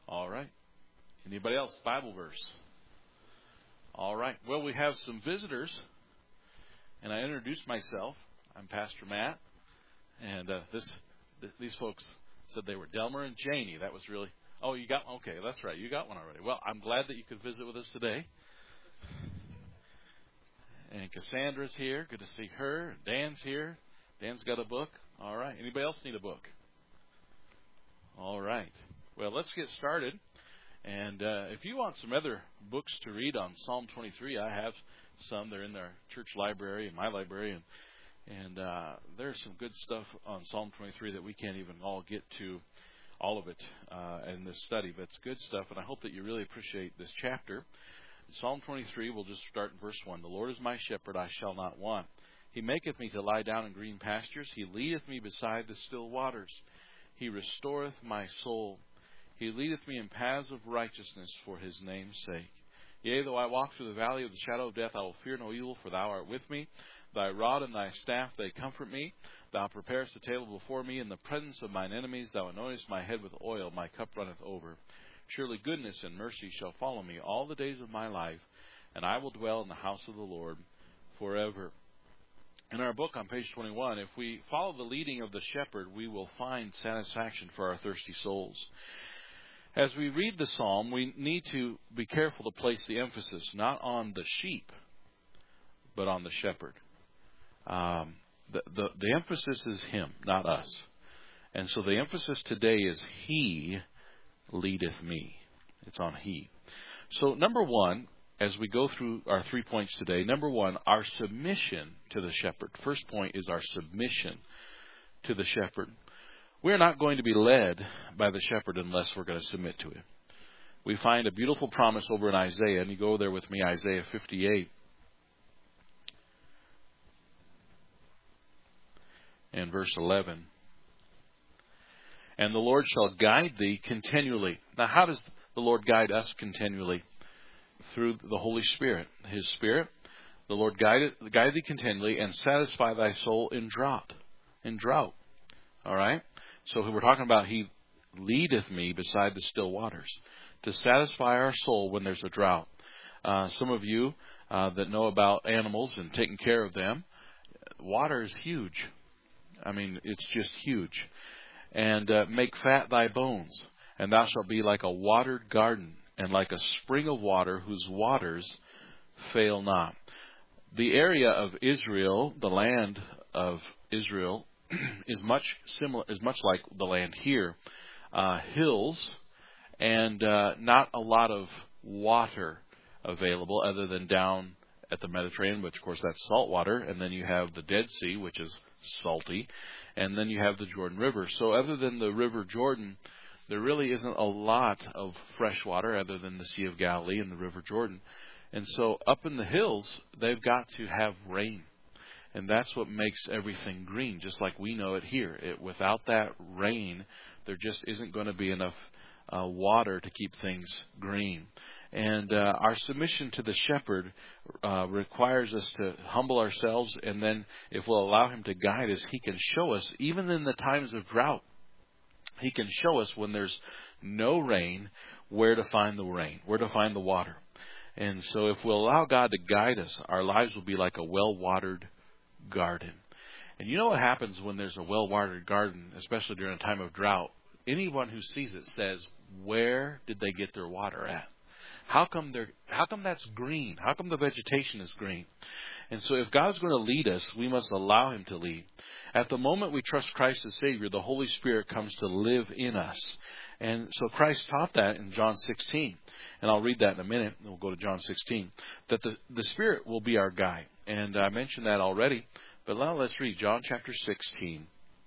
All right. Anybody else? Bible verse. All right. Well, we have some visitors, and I introduced myself. I'm Pastor Matt, and these folks said they were Delmer and Janie. That was really... Oh, you got... Okay, that's right. You got one already. Well, I'm glad that you could visit with us today. And Cassandra's here. Good to see her. Dan's here. Dan's got a book. All right. Anybody else need a book? All right. Well, let's get started. And if you want some other books to read on Psalm 23, I have some. They're in our church library and my library. And there's some good stuff on Psalm 23 that we can't even all get to all of it in this study. But it's good stuff, and I hope that you really appreciate this chapter. Psalm 23, we'll just start in verse 1. The Lord is my shepherd, I shall not want. He maketh me to lie down in green pastures. He leadeth me beside the still waters. He restoreth my soul. He leadeth me in paths of righteousness for his name's sake. Yea, though I walk through the valley of the shadow of death, I will fear no evil, for thou art with me. Thy rod and thy staff, they comfort me. Thou preparest a table before me in the presence of mine enemies. Thou anointest my head with oil, my cup runneth over. Surely goodness and mercy shall follow me all the days of my life, and I will dwell in the house of the Lord forever. In our book on page 21, if we follow the leading of the shepherd, we will find satisfaction for our thirsty souls. As we read the psalm, we need to be careful to place the emphasis not on the sheep, but on the shepherd. The emphasis is him, not us. And so the emphasis today is he leadeth me. It's on he. So number one, as we go through our 3 points today, number one, our submission to the shepherd. First point is our submission to the shepherd. We're not going to be led by the shepherd unless we're going to submit to him. We find a beautiful promise over in Isaiah, and you go there with me, Isaiah 58. And verse 11. And the Lord shall guide thee continually. Now, how does the Lord guide us continually? Through the Holy Spirit. His Spirit, the Lord guide thee continually and satisfy thy soul in drought. All right? So we're talking about he leadeth me beside the still waters to satisfy our soul when there's a drought. Some of you that know about animals and taking care of them, water is huge. I mean, it's just huge. And make fat thy bones, and thou shalt be like a watered garden, and like a spring of water whose waters fail not. The area of Israel, the land of Israel, is much like the land here. Hills and not a lot of water available other than down at the Mediterranean, which of course that's salt water, and then you have the Dead Sea, which is salty, and then you have the Jordan River. So other than the River Jordan, there really isn't a lot of fresh water other than the Sea of Galilee and the River Jordan. And so up in the hills, they've got to have rain. And that's what makes everything green, just like we know it here. Without that rain, there just isn't going to be enough water to keep things green. And our submission to the shepherd requires us to humble ourselves, and then if we'll allow him to guide us, he can show us, even in the times of drought, he can show us when there's no rain, where to find the rain, where to find the water. And so if we'll allow God to guide us, our lives will be like a well-watered garden. And you know what happens when there's a well-watered garden, especially during a time of drought? Anyone who sees it says, where did they get their water at? How come that's green? How come the vegetation is green? And so if God's going to lead us, we must allow him to lead. At the moment we trust Christ as Savior, the Holy Spirit comes to live in us. And so Christ taught that in John 16. And I'll read that in a minute. We'll go to John 16. That the Spirit will be our guide. And I mentioned that already. But now let's read John chapter 16.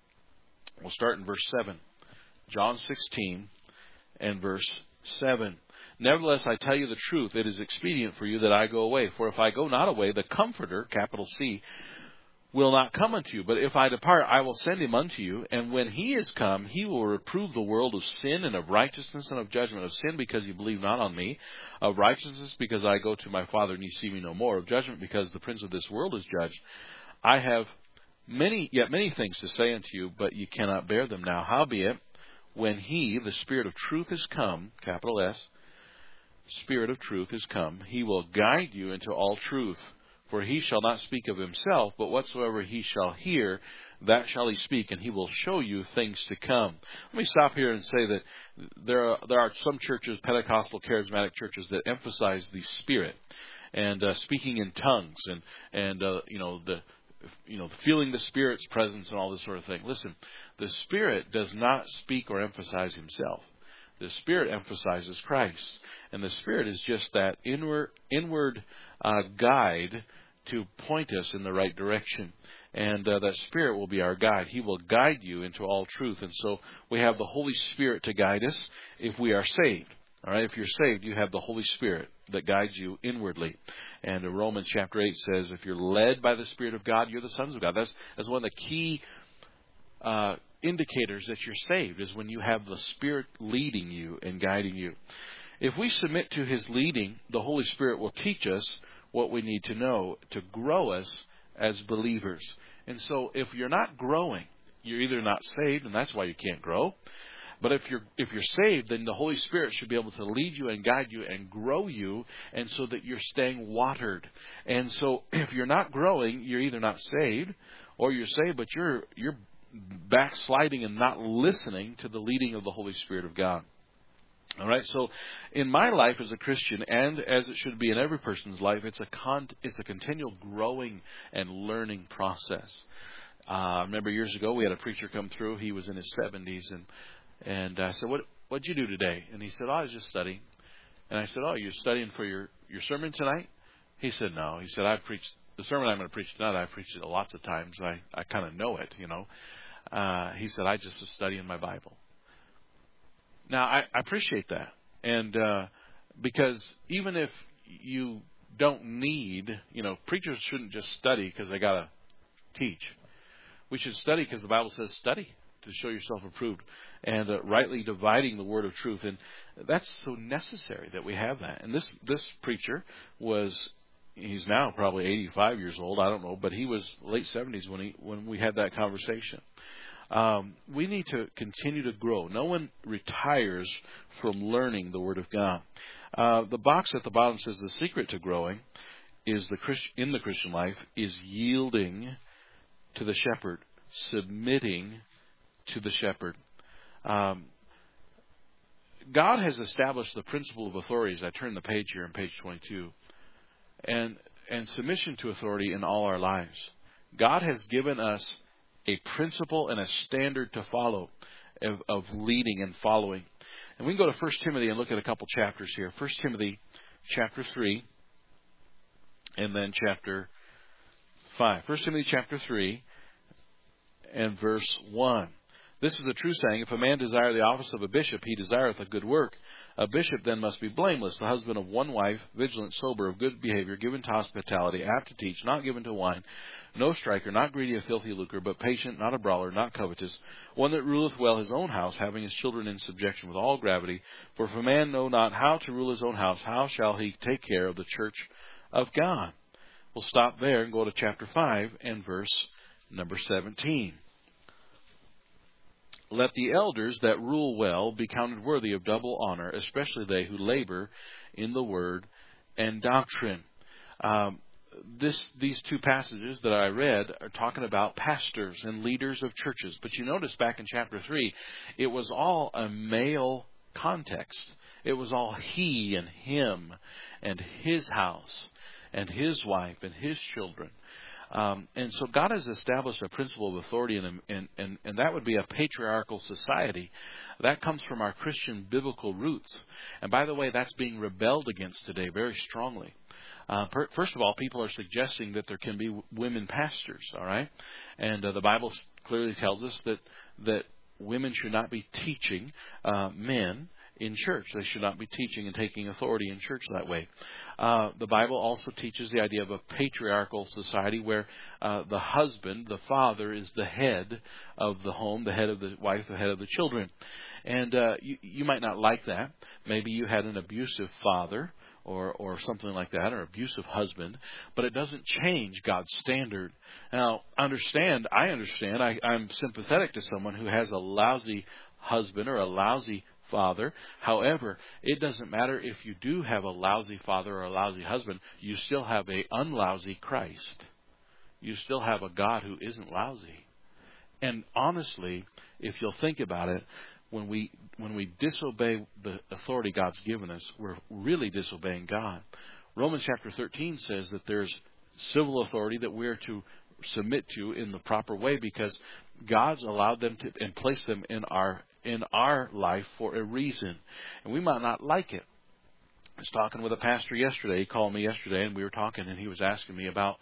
We'll start in verse 7. John 16 and verse 7. Nevertheless, I tell you the truth, it is expedient for you that I go away. For if I go not away, the Comforter, capital C, will not come unto you. But if I depart, I will send him unto you. And when he is come, he will reprove the world of sin and of righteousness and of judgment. Of sin, because you believe not on me. Of righteousness, because I go to my Father and ye see me no more. Of judgment, because the prince of this world is judged. I have many things to say unto you, but ye cannot bear them now. Howbeit, when He, the Spirit of truth, is come, capital S, Spirit of truth is come, He will guide you into all truth. For He shall not speak of Himself, but whatsoever He shall hear, that shall He speak, and He will show you things to come. Let me stop here and say that there are some churches, Pentecostal charismatic churches, that emphasize the Spirit and speaking in tongues and feeling the Spirit's presence and all this sort of thing. Listen, the Spirit does not speak or emphasize Himself. The Spirit emphasizes Christ, and the Spirit is just that inward guide to point us in the right direction. And that Spirit will be our guide. He will guide you into all truth. And so we have the Holy Spirit to guide us if we are saved. All right, if you're saved, you have the Holy Spirit that guides you inwardly. And Romans chapter 8 says, if you're led by the Spirit of God, you're the sons of God. That's one of the key indicators that you're saved, is when you have the Spirit leading you and guiding you. If we submit to His leading, the Holy Spirit will teach us what we need to know to grow us as believers. And so if you're not growing, you're either not saved, and that's why you can't grow. But if you're saved, then the Holy Spirit should be able to lead you and guide you and grow you, and so that you're staying watered. And so if you're not growing, you're either not saved, or you're saved, but you're backsliding and not listening to the leading of the Holy Spirit of God. All right, so in my life as a Christian, and as it should be in every person's life, it's a continual growing and learning process. I remember years ago we had a preacher come through. He was in his 70s, and I said, "What'd you do today?" And he said, "I was just studying." And I said, "Oh, you're studying for your sermon tonight?" He said, "No." He said, "I've preached the sermon I'm going to preach tonight. I've preached it lots of times. I kind of know it, you know." He said, "I just was studying my Bible." Now, I appreciate that. And because even if you don't need, preachers shouldn't just study because they got to teach. We should study because the Bible says study to show yourself approved, and rightly dividing the word of truth. And that's so necessary that we have that. And this preacher he's now probably 85 years old, I don't know, but he was late 70s when we had that conversation. We need to continue to grow. No one retires from learning the Word of God. The box at the bottom says the secret to growing in the Christian life is yielding to the shepherd, submitting to the shepherd. God has established the principle of authority, as I turn the page here on page 22, and submission to authority in all our lives. God has given us a principle and a standard to follow of leading and following. And we can go to 1 Timothy and look at a couple chapters here. 1 Timothy chapter 3 and then chapter 5. 1 Timothy chapter 3 and verse 1. This is a true saying, if a man desire the office of a bishop, he desireth a good work. A bishop then must be blameless, the husband of one wife, vigilant, sober, of good behavior, given to hospitality, apt to teach, not given to wine, no striker, not greedy of filthy lucre, but patient, not a brawler, not covetous, one that ruleth well his own house, having his children in subjection with all gravity. For if a man know not how to rule his own house, how shall he take care of the church of God? We'll stop there and go to chapter 5 and verse number 17. Let the elders that rule well be counted worthy of double honor, especially they who labor in the word and doctrine. These two passages that I read are talking about pastors and leaders of churches. But you notice back in chapter 3, it was all a male context. It was all he and him and his house and his wife and his children. And so God has established a principle of authority, and that would be a patriarchal society. That comes from our Christian biblical roots. And by the way, that's being rebelled against today very strongly. First of all, people are suggesting that there can be women pastors, all right? And the Bible clearly tells us that women should not be teaching men in church. They should not be teaching and taking authority in church that way. The Bible also teaches the idea of a patriarchal society where the husband, the father, is the head of the home, the head of the wife, the head of the children. And you might not like that. Maybe you had an abusive father or something like that, or abusive husband, but it doesn't change God's standard. Now, I understand, I'm sympathetic to someone who has a lousy husband or a lousy father. However, it doesn't matter if you do have a lousy father or a lousy husband. You still have a unlousy Christ. You still have a God who isn't lousy. And honestly, if you'll think about it, when we disobey the authority God's given us, we're really disobeying God. Romans chapter 13 says that there's civil authority that we're to submit to in the proper way because God's allowed them to and placed them in our life for a reason. And we might not like it. I was talking with a pastor yesterday. He called me yesterday and we were talking and he was asking me about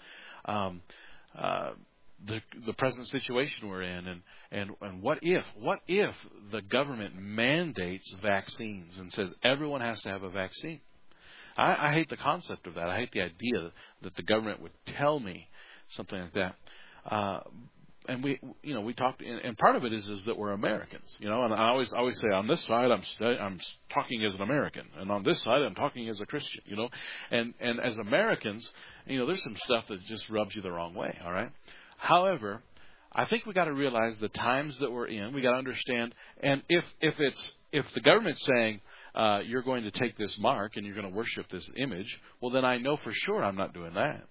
the present situation we're in and what if the government mandates vaccines and says everyone has to have a vaccine. I hate the concept of that. I hate the idea that the government would tell me something like that. And we talked, and part of it is that we're Americans, and I always say on this side I'm talking as an American, and on this side I'm talking as a Christian, and as Americans, there's some stuff that just rubs you the wrong way. All right. However, I think we got to realize the times that we're in. We got to understand, and if the government's saying you're going to take this mark and you're going to worship this image, well, then I know for sure I'm not doing that.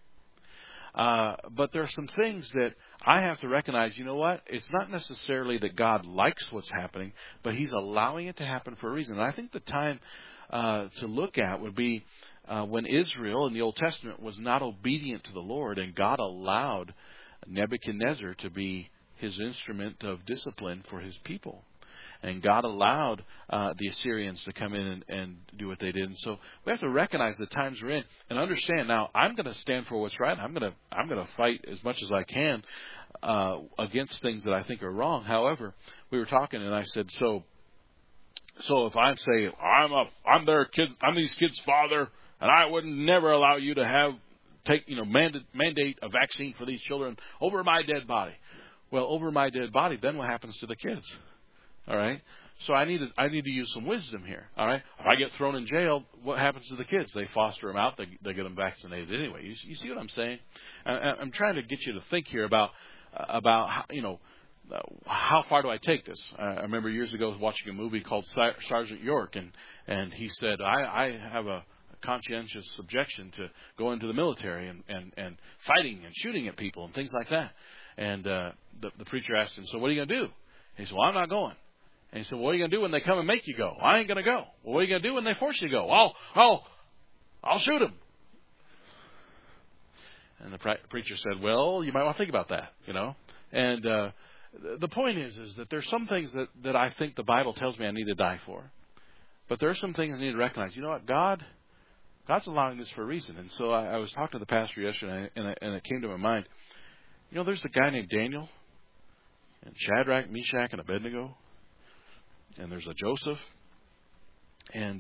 But there are some things that I have to recognize, you know what? It's not necessarily that God likes what's happening, but He's allowing it to happen for a reason. And I think the time to look at would be when Israel in the Old Testament was not obedient to the Lord, and God allowed Nebuchadnezzar to be His instrument of discipline for His people. And God allowed the Assyrians to come in and do what they did. And so we have to recognize the times we're in and understand. Now, I'm going to stand for what's right. I'm going to fight as much as I can against things that I think are wrong. However, we were talking, and I said, so if I say I'm their kid, I'm these kids' father, and I would never allow you to mandate a vaccine for these children over my dead body. Well, over my dead body, then what happens to the kids? All right. So I need to use some wisdom here. All right. If I get thrown in jail, what happens to the kids? They foster them out. They get them vaccinated anyway. You see what I'm saying? I'm trying to get you to think here about how far do I take this? I remember years ago watching a movie called Sergeant York, and he said I have a conscientious objection to going to the military and fighting and shooting at people and things like that. And the preacher asked him, so what are you going to do? And he said, well, I'm not going. And he said, well, what are you going to do when they come and make you go? I ain't going to go. Well, what are you going to do when they force you to go? I'll shoot them. And the preacher said, well, you might want to think about that, And the point is that there's some things that I think the Bible tells me I need to die for. But there are some things I need to recognize. You know what? God's allowing this for a reason. And so I was talking to the pastor yesterday, and it came to my mind. There's a guy named Daniel, and Shadrach, Meshach, and Abednego. And there's a Joseph. And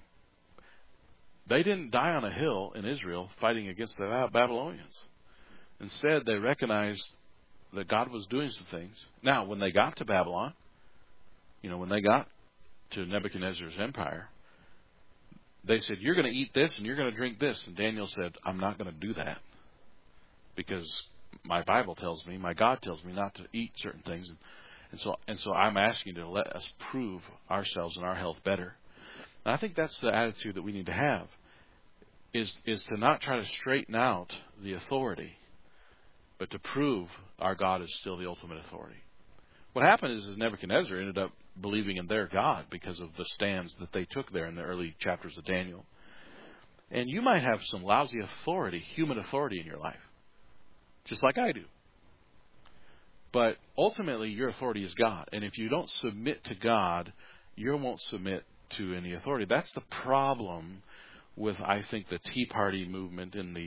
they didn't die on a hill in Israel fighting against the Babylonians. Instead, they recognized that God was doing some things. Now, when they got to Babylon, when they got to Nebuchadnezzar's empire, they said, you're going to eat this and you're going to drink this. And Daniel said, I'm not going to do that. Because my Bible tells me, my God tells me not to eat certain things. And so I'm asking you to let us prove ourselves and our health better. And I think that's the attitude that we need to have, is to not try to straighten out the authority, but to prove our God is still the ultimate authority. What happened is Nebuchadnezzar ended up believing in their God because of the stands that they took there in the early chapters of Daniel. And you might have some lousy authority, human authority in your life, just like I do. But ultimately, your authority is God. And if you don't submit to God, you won't submit to any authority. That's the problem with, I think, the Tea Party movement and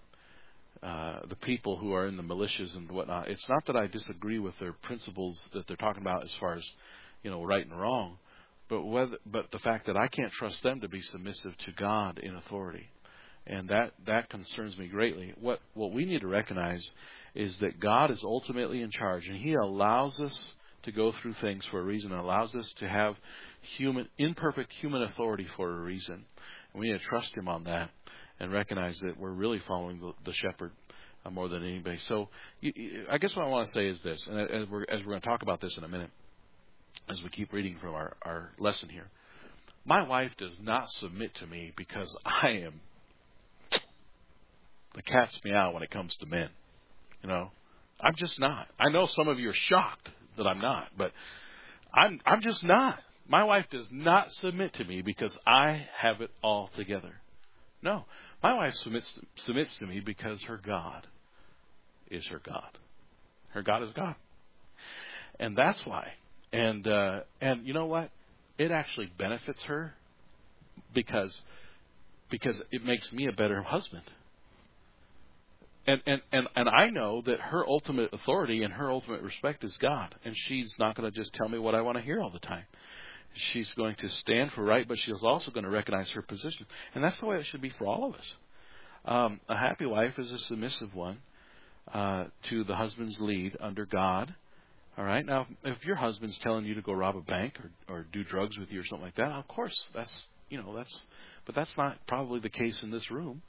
the people who are in the militias and whatnot. It's not that I disagree with their principles that they're talking about as far as, right and wrong, but the fact that I can't trust them to be submissive to God in authority. And that concerns me greatly. What we need to recognize is that God is ultimately in charge, and He allows us to go through things for a reason, and allows us to have imperfect human authority for a reason. And we need to trust Him on that and recognize that we're really following the shepherd more than anybody. So I guess what I want to say is this, and as we're going to talk about this in a minute, as we keep reading from our lesson here. My wife does not submit to me because I am the cat's meow when it comes to men. You know, I'm just not. I know some of you are shocked that I'm not, but I'm just not. My wife does not submit to me because I have it all together. No, my wife submits to me because her God is her God. Her God is God, and that's why. And you know what? It actually benefits her because it makes me a better husband. And I know that her ultimate authority and her ultimate respect is God, and she's not going to just tell me what I want to hear all the time. She's going to stand for right, but she's also going to recognize her position. And that's the way it should be for all of us. A happy wife is a submissive one to the husband's lead under God. All right. Now, if your husband's telling you to go rob a bank or do drugs with you or something like that, of course, but that's not probably the case in this room.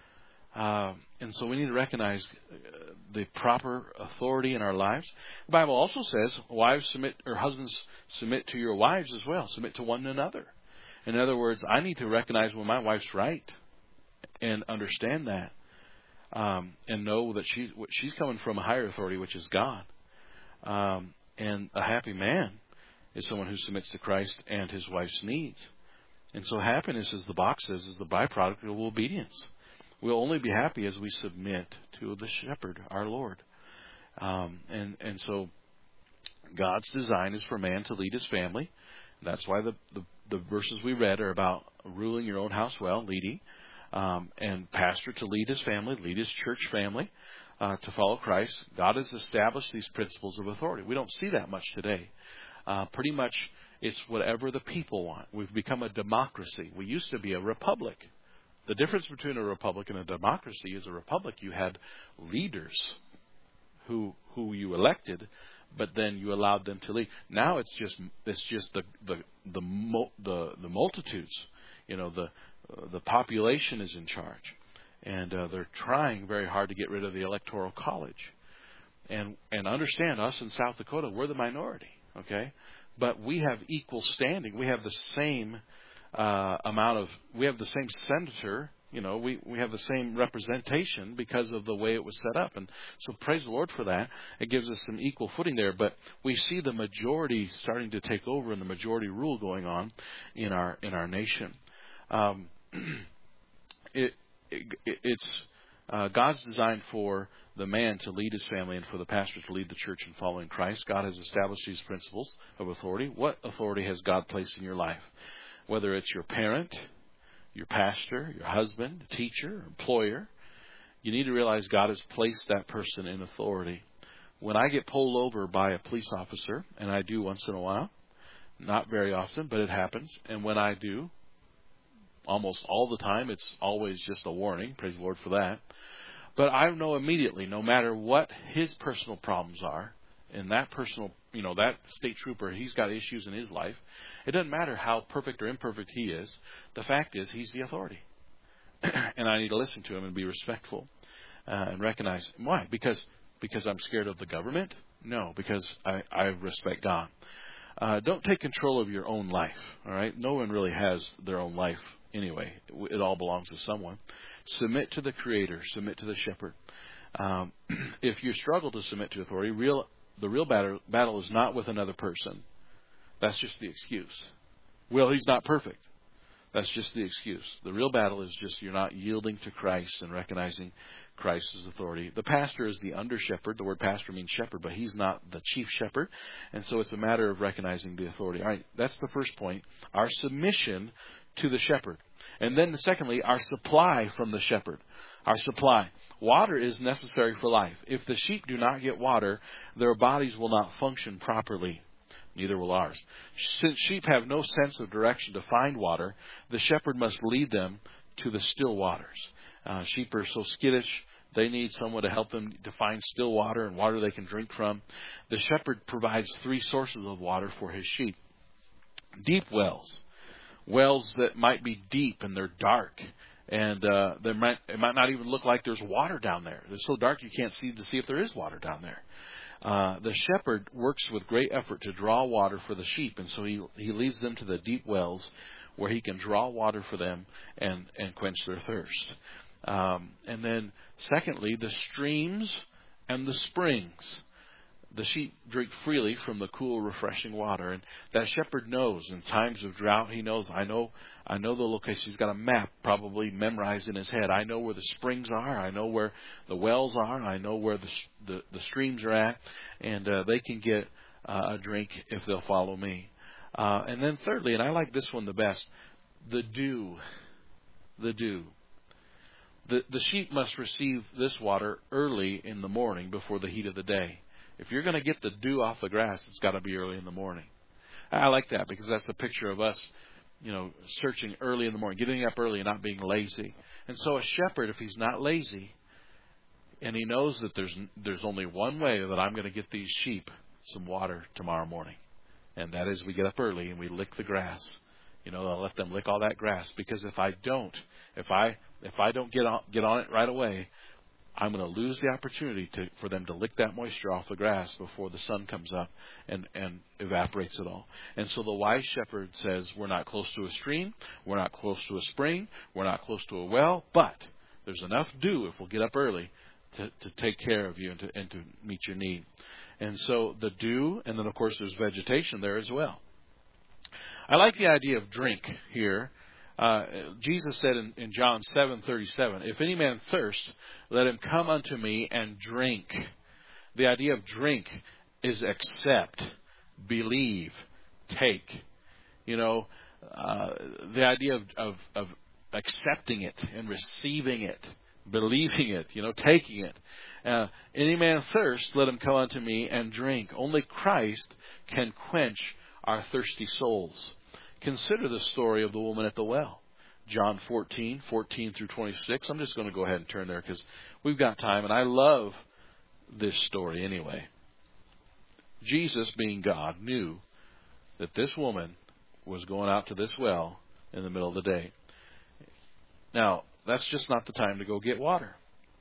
And so we need to recognize the proper authority in our lives. The Bible also says husbands submit to your wives as well. Submit to one another. In other words, I need to recognize when my wife's right and understand that, and know that she's coming from a higher authority, which is God. And a happy man is someone who submits to Christ and his wife's needs. And so happiness, as the box says, is the byproduct of obedience. We'll only be happy as we submit to the shepherd, our Lord. And so God's design is for man to lead his family. That's why the verses we read are about ruling your own house well, leading, and pastor to lead his family, lead his church family, to follow Christ. God has established these principles of authority. We don't see that much today. Pretty much it's whatever the people want. We've become a democracy. We used to be a republic. The difference between a republic and a democracy is a republic, you had leaders who you elected, but then you allowed them to lead. Now it's just the multitudes. You know, the population is in charge, and they're trying very hard to get rid of the electoral college. And understand, us in South Dakota, we're the minority, okay? But we have equal standing. We have the same we have the same senator, you know, we have the same representation because of the way it was set up. And so praise the Lord for that. It gives us some equal footing there, but we see the majority starting to take over and the majority rule going on in our nation. It's God's design for the man to lead his family and for the pastor to lead the church in following Christ. God has established these principles of authority. What authority has God placed in your life? Whether it's your parent, your pastor, your husband, teacher, employer, you need to realize God has placed that person in authority. When I get pulled over by a police officer, and I do once in a while, not very often, but it happens, and when I do, almost all the time, it's always just a warning. Praise the Lord for that. But I know immediately, no matter what his personal problems are, and that personal, that state trooper, he's got issues in his life. It doesn't matter how perfect or imperfect he is. The fact is, he's the authority. And I need to listen to him and be respectful and recognize. Why? Because I'm scared of the government? No, because I respect God. Don't take control of your own life, all right? No one really has their own life anyway. It all belongs to someone. Submit to the Creator. Submit to the Shepherd. If you struggle to submit to authority, the real battle is not with another person. That's just the excuse. Well, he's not perfect. That's just the excuse. The real battle is just you're not yielding to Christ and recognizing Christ's authority. The pastor is the under shepherd. The word pastor means shepherd, but he's not the chief shepherd. And so it's a matter of recognizing the authority. All right, that's the first point. Our submission to the shepherd. And then secondly, our supply from the shepherd. Our supply. Water is necessary for life. If the sheep do not get water, their bodies will not function properly. Neither will ours. Since sheep have no sense of direction to find water, the shepherd must lead them to the still waters. Sheep are so skittish, they need someone to help them to find still water and water they can drink from. The shepherd provides 3 sources of water for his sheep. Deep wells. Wells that might be deep and they're dark. And it might not even look like there's water down there. It's so dark you can't see if there is water down there. The shepherd works with great effort to draw water for the sheep, and so he leads them to the deep wells where he can draw water for them and quench their thirst. And then, secondly, the streams and the springs. The sheep drink freely from the cool, refreshing water, and that shepherd knows. In times of drought, he knows. I know the location. He's got a map probably memorized in his head. I know where the springs are. I know where the wells are. I know where the streams are at, and they can get a drink if they'll follow me. And then thirdly, and I like this one the best, the dew. The dew. The sheep must receive this water early in the morning before the heat of the day. If you're going to get the dew off the grass, it's got to be early in the morning. I like that because that's a picture of us, searching early in the morning, getting up early and not being lazy. And so a shepherd, if he's not lazy, and he knows that there's only one way that I'm going to get these sheep some water tomorrow morning, and that is we get up early and we lick the grass. I'll let them lick all that grass, because if I don't get on it right away, I'm going to lose the opportunity for them to lick that moisture off the grass before the sun comes up and evaporates it all. And so the wise shepherd says, we're not close to a stream, we're not close to a spring, we're not close to a well, but there's enough dew if we'll get up early to take care of you and to meet your need. And so the dew, and then of course there's vegetation there as well. I like the idea of drink here. Jesus said in John 7:37, if any man thirst, let him come unto me and drink. The idea of drink is accept, believe, take. The idea of accepting it and receiving it, believing it, taking it. Any man thirst, let him come unto me and drink. Only Christ can quench our thirsty souls. Consider the story of the woman at the well. John 14 through 26. I'm just going to go ahead and turn there because we've got time, and I love this story anyway. Jesus, being God, knew that this woman was going out to this well in the middle of the day. Now, that's just not the time to go get water.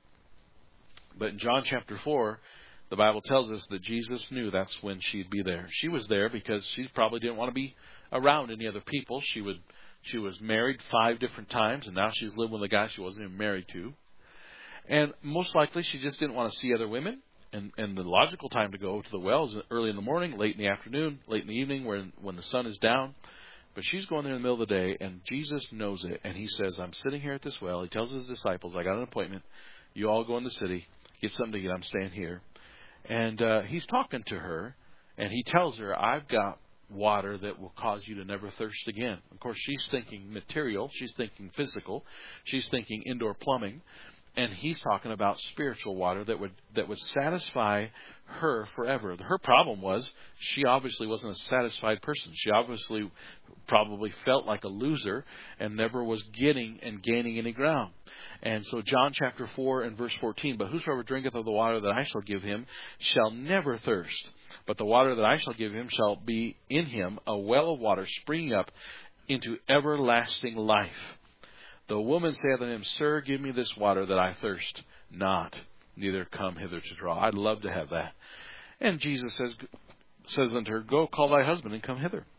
But in John chapter 4, the Bible tells us that Jesus knew that's when she'd be there. She was there because she probably didn't want to be around any other people. She was married 5 different times, and now she's living with a guy she wasn't even married to. And most likely she just didn't want to see other women. And the logical time to go to the well is early in the morning, late in the afternoon, late in the evening when the sun is down. But she's going there in the middle of the day, and Jesus knows it. And he says, I'm sitting here at this well. He tells his disciples, I got an appointment. You all go in the city, get something to eat. I'm staying here. And he's talking to her, and he tells her, I've got water that will cause you to never thirst again. Of course, she's thinking material. She's thinking physical. She's thinking indoor plumbing. And he's talking about spiritual water that would satisfy her forever. Her problem was she obviously wasn't a satisfied person. She obviously probably felt like a loser and never was getting and gaining any ground. And so John chapter 4 and verse 14, but whosoever drinketh of the water that I shall give him shall never thirst. But the water that I shall give him shall be in him a well of water springing up into everlasting life. The woman saith unto him, Sir, give me this water that I thirst not, neither come hither to draw. I'd love to have that. And Jesus says unto her, Go, call thy husband, and come hither.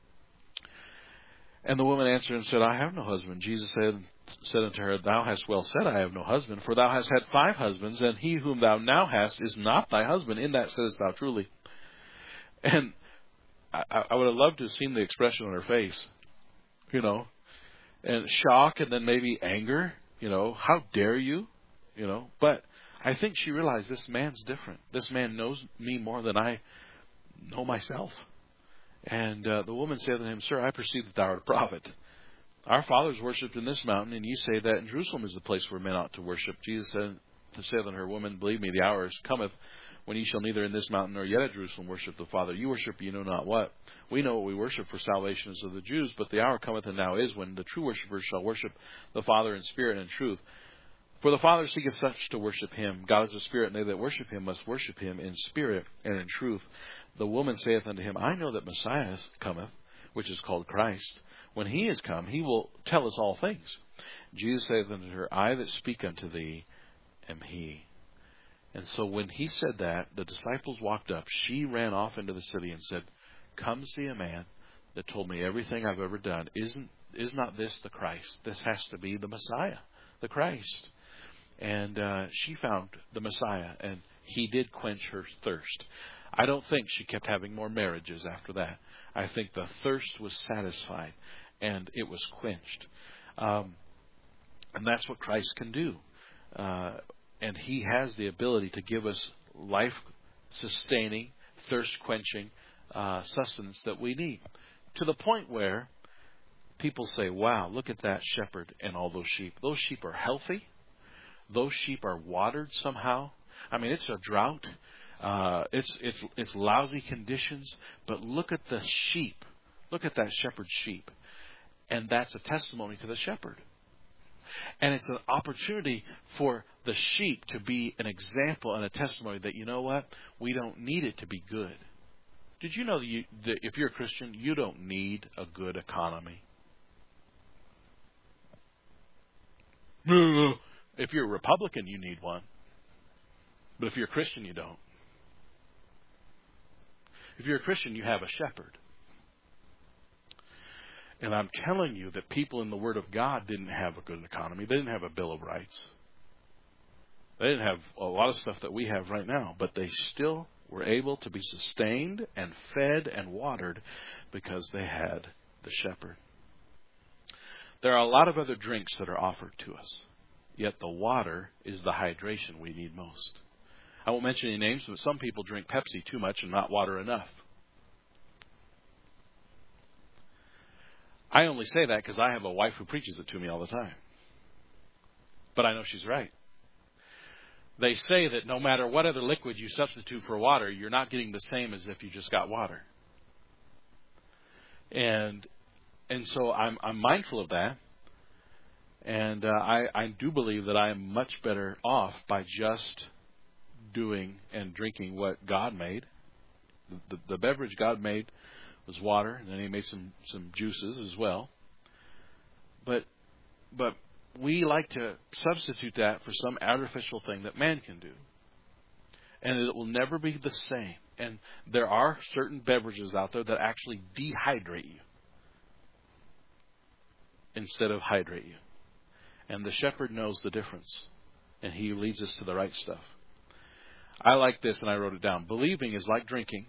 And the woman answered and said, I have no husband. Jesus said unto her, Thou hast well said, I have no husband, for thou hast had 5 husbands, and he whom thou now hast is not thy husband. In that saidst thou truly. And I would have loved to have seen the expression on her face, and shock, and then maybe anger, how dare you, But I think she realized this man's different. This man knows me more than I know myself. And the woman said to him, Sir, I perceive that thou art a prophet. Our fathers worshipped in this mountain, and you say that in Jerusalem is the place where men ought to worship. Jesus said unto her, Woman, believe me, the hour cometh when ye shall neither in this mountain nor yet at Jerusalem worship the Father. You worship ye know not what. We know what we worship, for salvation is of the Jews. But the hour cometh, and now is, when the true worshippers shall worship the Father in spirit and in truth. For the Father seeketh such to worship him. God is a spirit, and they that worship him must worship him in spirit and in truth. The woman saith unto him, I know that Messiah cometh, which is called Christ. When he is come, he will tell us all things. Jesus saith unto her, I that speak unto thee am he. And so when he said that, the disciples walked up. She ran off into the city and said, "Come see a man that told me everything I've ever done. Is not this the Christ? This has to be the Messiah, the Christ." And she found the Messiah, and he did quench her thirst. I don't think she kept having more marriages after that. I think the thirst was satisfied, and it was quenched. And that's what Christ can do. And he has the ability to give us life-sustaining, thirst-quenching sustenance that we need. To the point where people say, "Wow, look at that shepherd and all those sheep. Those sheep are healthy. Those sheep are watered somehow. I mean, it's a drought. It's lousy conditions. But look at the sheep. Look at that shepherd's sheep." And that's a testimony to the shepherd. And it's an opportunity for the sheep to be an example and a testimony that, you know what, we don't need it to be good. Did you know that if you're a Christian, you don't need a good economy? If you're a Republican, you need one. But if you're a Christian, you don't. If you're a Christian, you have a shepherd. And I'm telling you that people in the Word of God didn't have a good economy. They didn't have a Bill of Rights. They didn't have a lot of stuff that we have right now. But they still were able to be sustained and fed and watered because they had the shepherd. There are a lot of other drinks that are offered to us. Yet the water is the hydration we need most. I won't mention any names, but some people drink Pepsi too much and not water enough. I only say that because I have a wife who preaches it to me all the time. But I know she's right. They say that no matter what other liquid you substitute for water, you're not getting the same as if you just got water. And so I'm mindful of that. And I do believe that I am much better off by just doing and drinking what God made. The beverage God made was water, and then he made some juices as well. But we like to substitute that for some artificial thing that man can do. And it will never be the same. And there are certain beverages out there that actually dehydrate you instead of hydrate you. And the shepherd knows the difference. And he leads us to the right stuff. I like this, and I wrote it down. Believing is like drinking.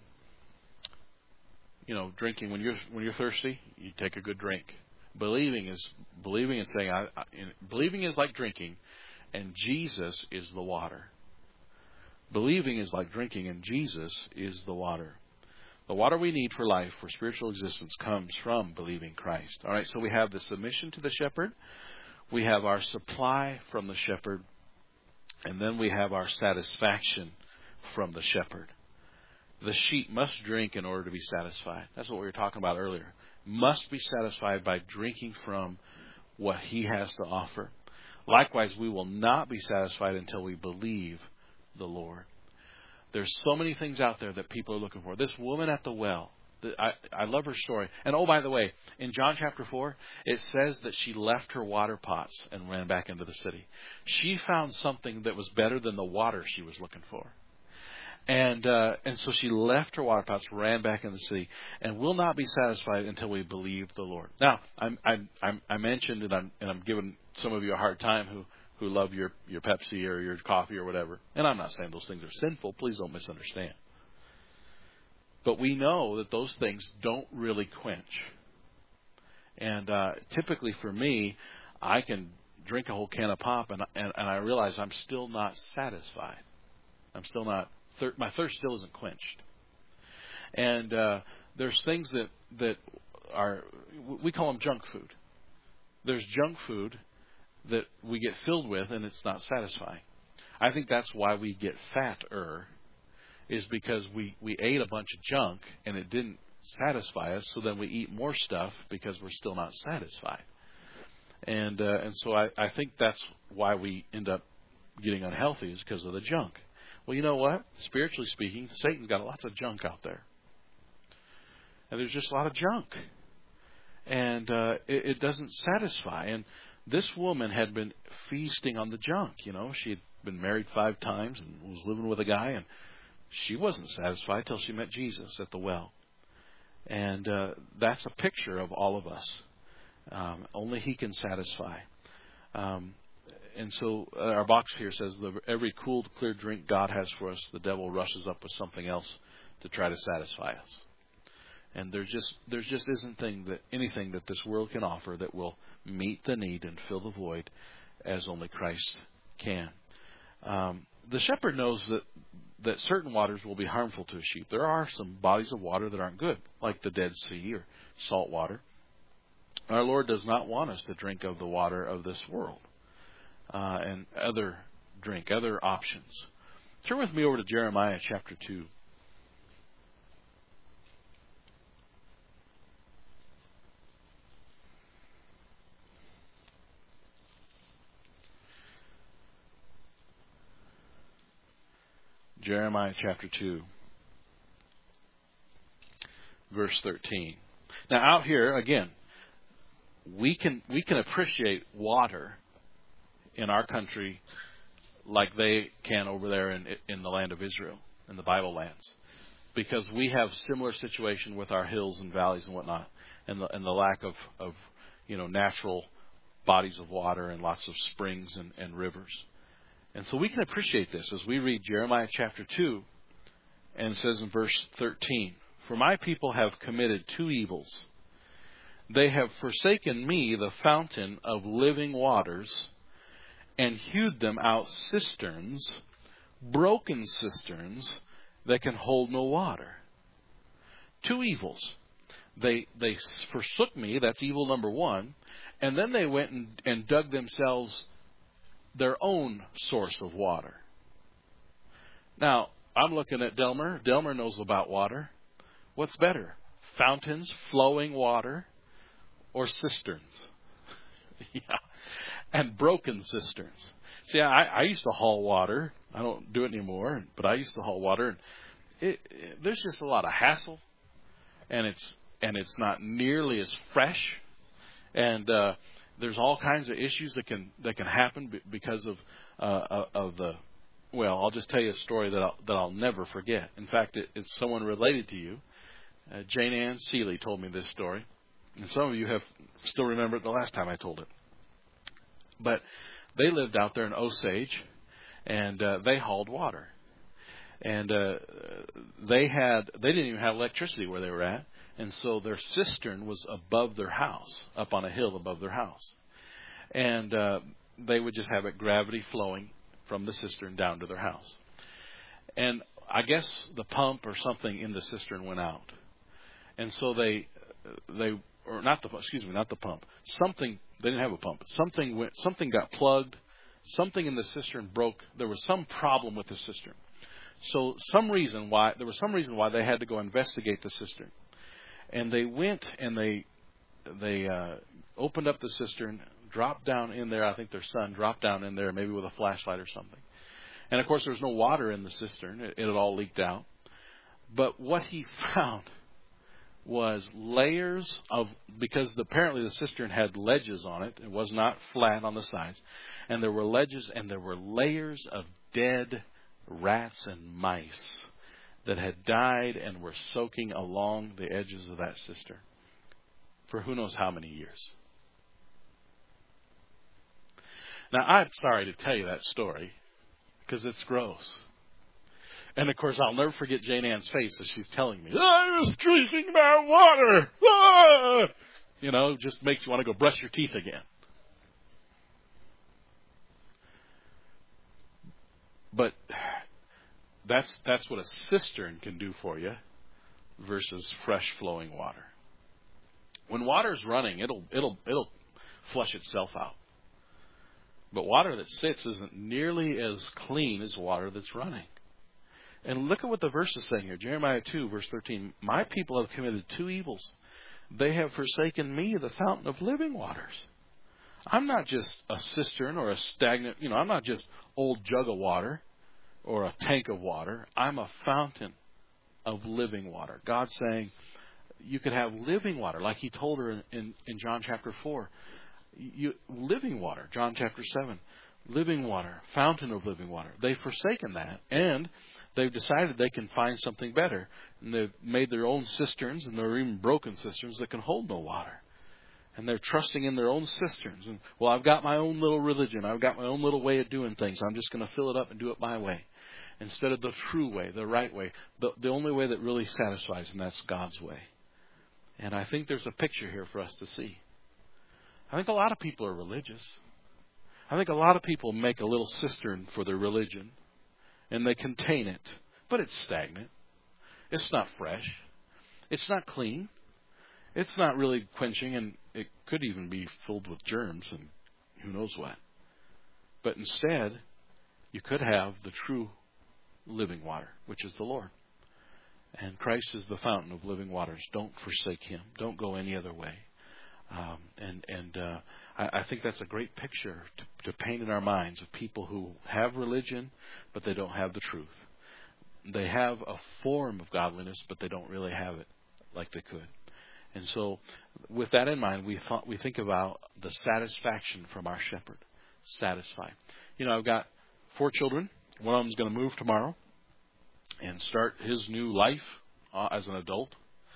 You know, drinking when you're thirsty, you take a good drink. Believing is saying believing is like drinking, and Jesus is the water. Believing is like drinking, and Jesus is the water. The water we need for life, for spiritual existence, comes from believing Christ. All right, so we have the submission to the shepherd, we have our supply from the shepherd, and then we have our satisfaction from the shepherd. The sheep must drink in order to be satisfied. That's what we were talking about earlier. Must be satisfied by drinking from what he has to offer. Likewise, we will not be satisfied until we believe the Lord. There's so many things out there that people are looking for. This woman at the well, I love her story. And oh, by the way, in John chapter 4, it says that she left her water pots and ran back into the city. She found something that was better than the water she was looking for. And so she left her water pots, ran back in the city, and will not be satisfied until we believe the Lord. Now, I mentioned, and I'm giving some of you a hard time who love your Pepsi or your coffee or whatever. And I'm not saying those things are sinful. Please don't misunderstand. But we know that those things don't really quench. And typically for me, I can drink a whole can of pop, and I realize I'm still not satisfied. I'm still not. My thirst still isn't quenched. And there's things that are, we call them junk food. There's junk food that we get filled with and it's not satisfying. I think that's why we get fatter, is because we ate a bunch of junk and it didn't satisfy us, so then we eat more stuff because we're still not satisfied. And so I think that's why we end up getting unhealthy, is because of the junk. Well, you know what? Spiritually speaking, Satan's got lots of junk out there. And there's just a lot of junk. And it doesn't satisfy. And this woman had been feasting on the junk. You know, she had been married 5 times and was living with a guy, and she wasn't satisfied till she met Jesus at the well. And that's a picture of all of us. Only He can satisfy. And so our box here says, every cool, clear drink God has for us, the devil rushes up with something else to try to satisfy us. And there just isn't anything that this world can offer that will meet the need and fill the void as only Christ can. The shepherd knows that certain waters will be harmful to a sheep. There are some bodies of water that aren't good, like the Dead Sea or salt water. Our Lord does not want us to drink of the water of this world and other options. Turn with me over to Jeremiah chapter 2. Jeremiah chapter 2, verse 13. Now out here, again, we can appreciate water in our country like they can over there in the land of Israel, in the Bible lands. Because we have similar situation with our hills and valleys and whatnot, and the lack of natural bodies of water and lots of springs and rivers. And so we can appreciate this as we read Jeremiah chapter 2, and it says in verse 13, "For my people have committed 2 evils. They have forsaken me, the fountain of living waters, and hewed them out cisterns, broken cisterns that can hold no water." 2 evils. They forsook me, that's evil number 1, and then they went and dug themselves their own source of water. Now, I'm looking at Delmer. Delmer knows about water. What's better? Fountains, flowing water, or cisterns? Yeah. And broken cisterns. See, I used to haul water. I don't do it anymore, but I used to haul water. And there's just a lot of hassle, and it's not nearly as fresh, and there's all kinds of issues that can happen because of the. Well, I'll just tell you a story that I'll never forget. In fact, it's someone related to you. Jane Ann Seeley told me this story, and some of you have still remember it the last time I told it. But they lived out there in Osage, and they hauled water, and they didn't even have electricity where they were at. And so their cistern was above their house, up on a hill above their house. And they would just have it gravity flowing from the cistern down to their house. And I guess the pump or something in the cistern went out. And so not the pump. Something, they didn't have a pump. Something got plugged. Something in the cistern broke. There was some problem with the cistern. So there was some reason why they had to go investigate the cistern. And they went and they opened up the cistern, dropped down in there. I think their son dropped down in there, maybe with a flashlight or something. And of course, there was no water in the cistern; it had all leaked out. But what he found was layers of, because apparently the cistern had ledges on it; it was not flat on the sides, and there were ledges and there were layers of dead rats and mice that had died and were soaking along the edges of that cistern for who knows how many years. Now, I'm sorry to tell you that story because it's gross. And, of course, I'll never forget Jane Ann's face as she's telling me, "I was drinking that water." Ah! Just makes you want to go brush your teeth again. But that's what a cistern can do for you versus fresh flowing water. When water's running, it'll flush itself out. But water that sits isn't nearly as clean as water that's running. And look at what the verse is saying here. Jeremiah 2, verse 13. "My people have committed 2 evils. They have forsaken me, the fountain of living waters." I'm not just a cistern or a stagnant, I'm not just old jug of water or a tank of water. I'm a fountain of living water. God's saying you could have living water, like He told her in John chapter 4. Living water, John chapter 7. living water, fountain of living water. They've forsaken that, and they've decided they can find something better. And they've made their own cisterns, and they're even broken cisterns that can hold no water. And they're trusting in their own cisterns. And, well, I've got my own little religion. I've got my own little way of doing things. I'm just going to fill it up and do it my way. Instead of the true way, the right way, the only way that really satisfies, and that's God's way. And I think there's a picture here for us to see. I think a lot of people are religious. I think a lot of people make a little cistern for their religion, and they contain it, but it's stagnant. It's not fresh. It's not clean. It's not really quenching, and it could even be filled with germs and who knows what. But instead, you could have the true living water, which is the Lord. And Christ is the fountain of living waters. Don't forsake Him. Don't go any other way. I think that's a great picture to paint in our minds of people who have religion, but they don't have the truth. They have a form of godliness, but they don't really have it like they could. And so, with that in mind, we think about the satisfaction from our shepherd. Satisfied. I've got 4 children. One of them is going to move tomorrow and start his new life as an adult.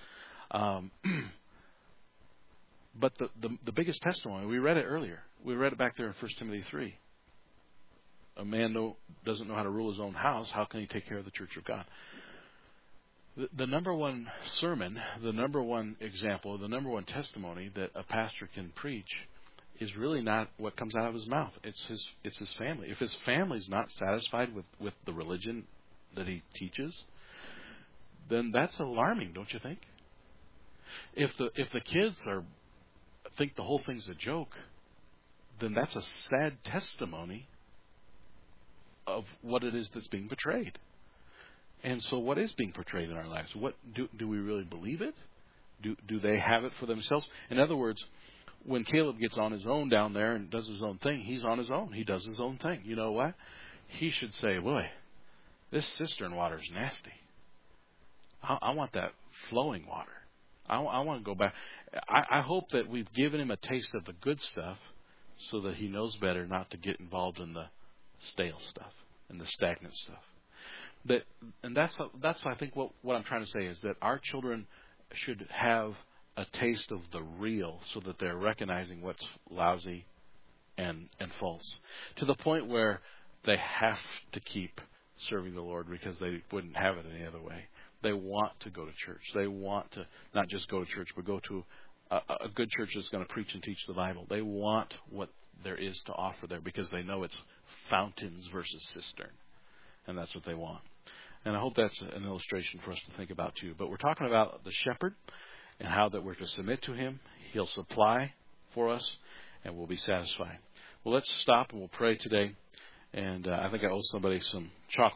But the biggest testimony, we read it earlier. We read it back there in 1 Timothy 3. A man doesn't know how to rule his own house. How can he take care of the church of God? The number one sermon, the number one example, the number one testimony that a pastor can preach is really not what comes out of his mouth. It's his family. If his family's not satisfied with the religion that he teaches, then that's alarming, don't you think? If the kids think the whole thing's a joke, then that's a sad testimony of what it is that's being portrayed. And so what is being portrayed in our lives? What do we really believe it? Do they have it for themselves? In other words, when Caleb gets on his own down there and does his own thing, he's on his own. He does his own thing. You know what? He should say, boy, this cistern water is nasty. I want that flowing water. I want to go back. I hope that we've given him a taste of the good stuff so that he knows better not to get involved in the stale stuff and the stagnant stuff. That's I think what I'm trying to say is that our children should have a taste of the real so that they're recognizing what's lousy and false, to the point where they have to keep serving the Lord because they wouldn't have it any other way. They want to go to church. They want to not just go to church, but go to a good church that's going to preach and teach the Bible. They want what there is to offer there because they know it's fountains versus cistern. And that's what they want. And I hope that's an illustration for us to think about too. But we're talking about the shepherd and how that we're to submit to him. He'll supply for us and we'll be satisfied. Well, let's stop and we'll pray today. And I think I owe somebody some chocolate.